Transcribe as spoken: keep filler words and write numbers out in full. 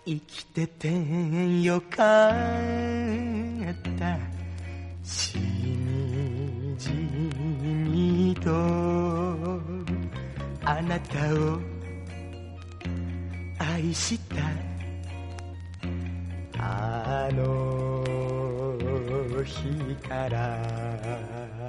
生きててよかったしみじみとあなたを愛したあの日から